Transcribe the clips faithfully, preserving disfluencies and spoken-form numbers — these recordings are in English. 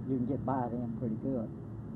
you can get by them pretty good.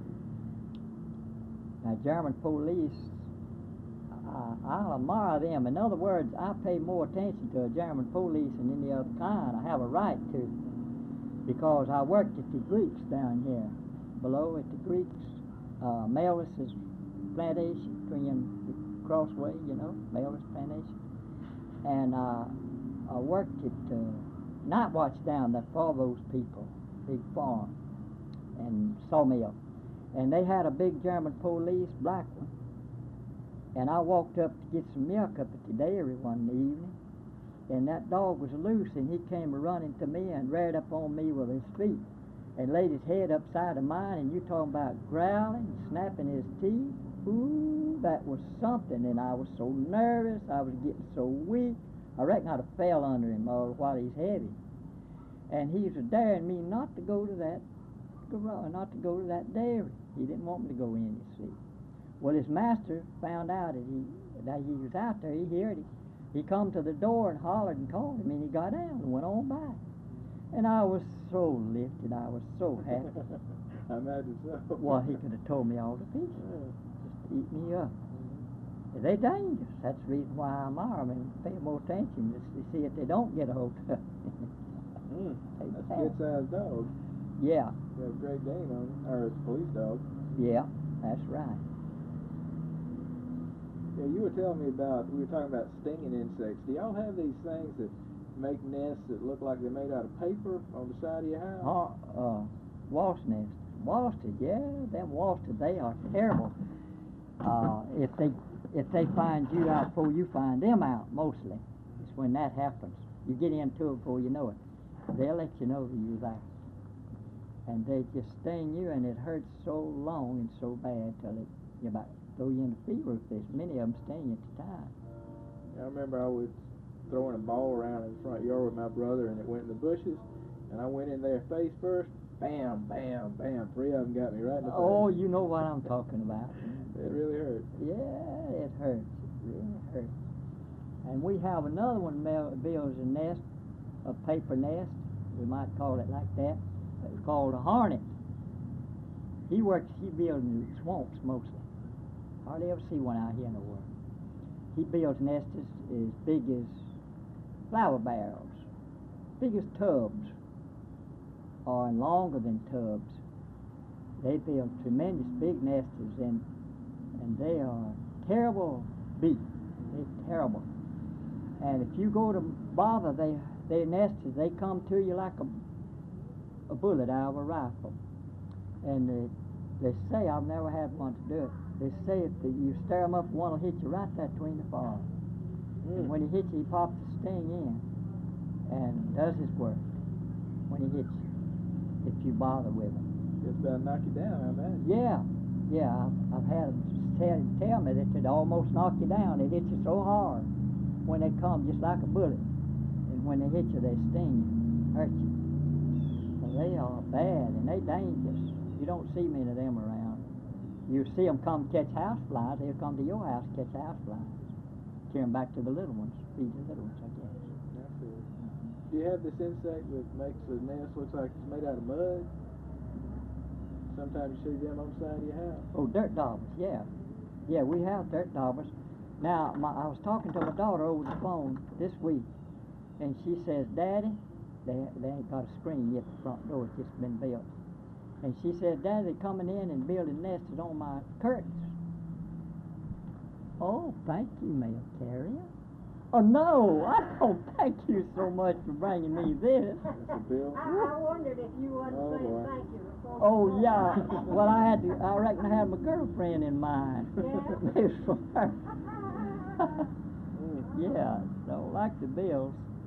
Now, German police, uh, I admire them. In other words, I pay more attention to a German police than any other kind. I have a right to, because I worked at the Greeks down here, below at the Greeks, uh, Melis's plantation, between the Crossway, you know, Melis plantation. And uh, I worked at uh, night watch down there for those people, big farm and sawmill. And they had a big German police, black one. And I walked up to get some milk up at the dairy one evening, and that dog was loose, and he came running to me and reared up on me with his feet and laid his head upside of mine, and you talking about growling, snapping his teeth. Ooh, that was something, and I was so nervous, I was getting so weak. I reckon I'd have fell under him uh, while he's heavy. And he was daring me not to go to that not to go to that dairy. He didn't want me to go in, you see. Well, his master found out that he that he was out there. He heard it. He come to the door and hollered and called him, and he got down and went on by. And I was so lifted. I was so happy. I imagine so. Well, he could have told me all to pieces. Yeah. Just to eat me up. Mm-hmm. They're dangerous. That's the reason why I'm armed and pay more attention just to see if they don't get a hold of me. Mm, that's a good-sized dog. Yeah. You have a Great Dane on, or it's a police dog. Yeah, that's right. Yeah, you were telling me about, we were talking about stinging insects. Do y'all have these things that make nests that look like they're made out of paper on the side of your house? Uh, uh, wasp nests. Worsted, yeah, them worsted, they are terrible. Uh, if they if they find you out before you find them out, mostly, it's when that happens. You get into it before you know it. They'll let you know that you're there. And they just sting you, and it hurts so long and so bad till it you about throw you in the fever if there's many of them sting you at the time. Yeah, I remember I was throwing a ball around in the front yard with my brother, and it went in the bushes, and I went in there face first, bam, bam, bam, three of them got me right in the face. Oh, you know what I'm talking about. It really hurt. Yeah, it hurts. It really hurts. And we have another one builds a nest, a paper nest, we might call it like that. It's called a hornet. He works, he builds in swamps mostly. Hardly ever see one out here nowhere. He builds nests as, as big as flour barrels, big as tubs, or longer than tubs. They build tremendous big nests, and and they are terrible beat. They're terrible. And if you go to bother they their nests, they come to you like a a bullet out of a rifle. And they, they say, I've never had one to do it, they say if the, you stir them up, one will hit you right there between the paws. Mm. And when he hits you, he pops the sting in and does his work when he hits you, if you bother with him. Just about knock you down, I imagine. Yeah, yeah, I've, I've had them tell, tell me that it almost knock you down. They hit you so hard when they come, just like a bullet. And when they hit you, they sting you, hurt you. They are bad, and they dangerous. You don't see many of them around. You see them come catch house flies. They'll come to your house and catch house flies. Carry them back to the little ones, feed the little ones, I guess. That's it. Do you have this insect that makes the nest look like it's made out of mud? Sometimes you see them on the side of your house. Oh, dirt daubers, yeah. Yeah, we have dirt daubers. Now, my, I was talking to my daughter over the phone this week, and she says, Daddy, They, they ain't got a screen yet at the front door, it's just been built. And she said, Daddy, they're coming in and building nests on my curtains. Oh, thank you, mail carrier. Oh, no, I don't thank you so much for bringing me this. Mister Bill? I, I wondered if you wouldn't Oh, say boy. thank you before. Oh, yeah. Well, I had to, I reckon I had my girlfriend in mind. Yeah. This was her. Mm. Yeah, so like the bills.